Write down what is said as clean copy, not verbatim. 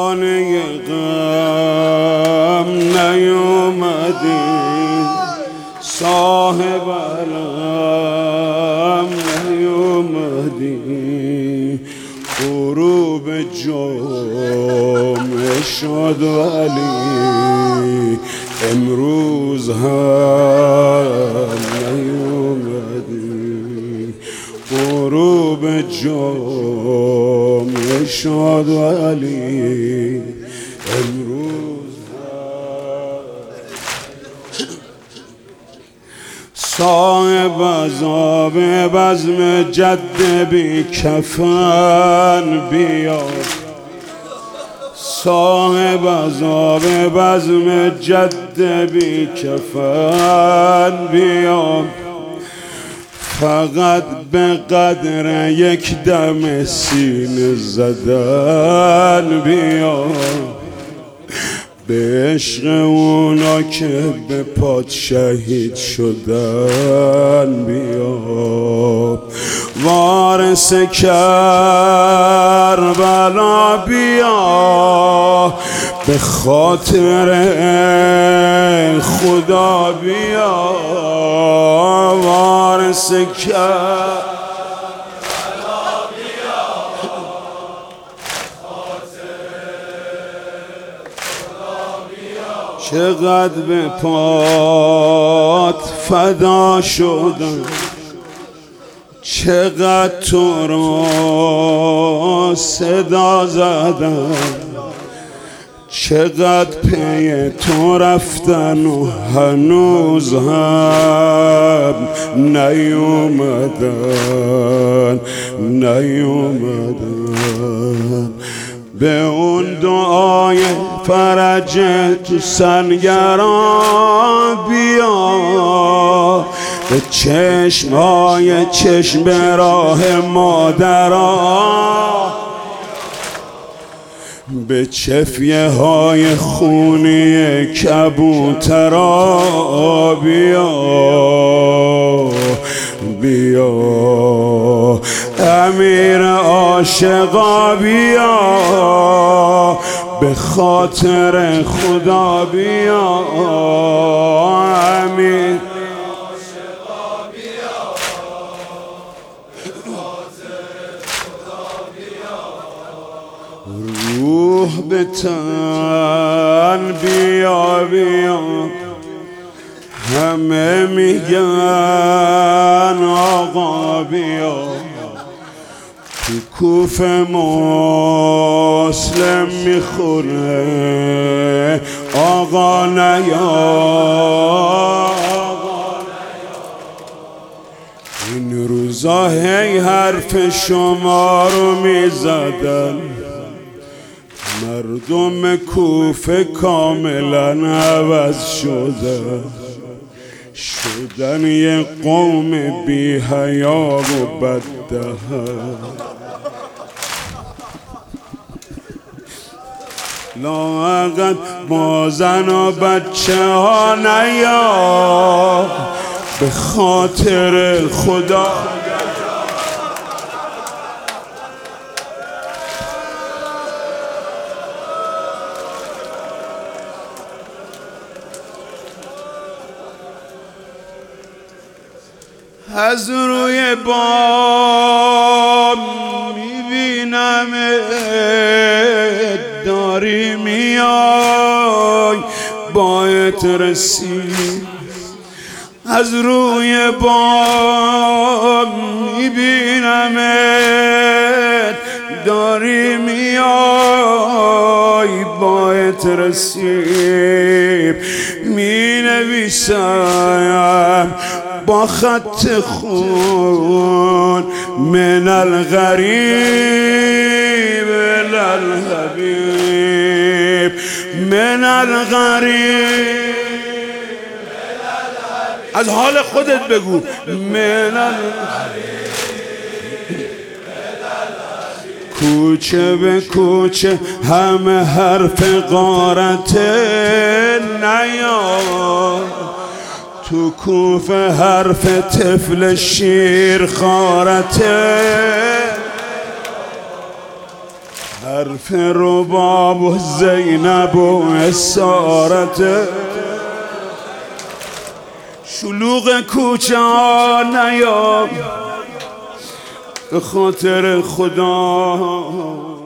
خانه غم نیومدی، صاحب علم نیومدی، غروب جمعه شد ولی امروز هم نیومدی، غروب جمعه شد ولی امروز صاحب عذاب بزم جد بی کفن بیا، صاحب عذاب بزم جد بی کفن بیا، فقط به قدر یک دم سینه زدن بیا، به عشق اونا که به پات شهید شدن بیا، وارث کربلا بیا، به خاطر خدا بیا، وارث کربلا چقدر به پات فدا شدم، چقدر تو را صدا زدم، چقدر پی تو رفتن و هنوز هم نیومدن، به اون دعای فرج تو سنگران بیا، به چشمای چشم راه مادران، به چفیه های خونی کبوترا بیا، امیر عاشقا بیا، به خاطر خدا بیا، امیر عاشقا بیا، به خاطر خدا بیا، روح به تن بیا، همه میگن آقا بیا، تو کوفه مسلم میخوره آقا نیا، این روزا هی حرف شما رو میزدن، مردم کوفه کاملا عوض شدن یه قوم بی حیا و بددهن، لااقل با زن و بچه ها نیا، به خاطر خدا از روی بام میبینم داری میای باید رسید، از روی بام میبینم داری میای باید رسید، مینویسم با خط خون من الغریب الحبیب، من الغریب، از حال خودت بگو من الغریب، کوچه به کوچه همه حرف غارت نیا، تو کوفه حرف طفل شیر خارته، حرف رباب و زینب و اسارت شلوغ کوچه ها نیا به خاطر خدا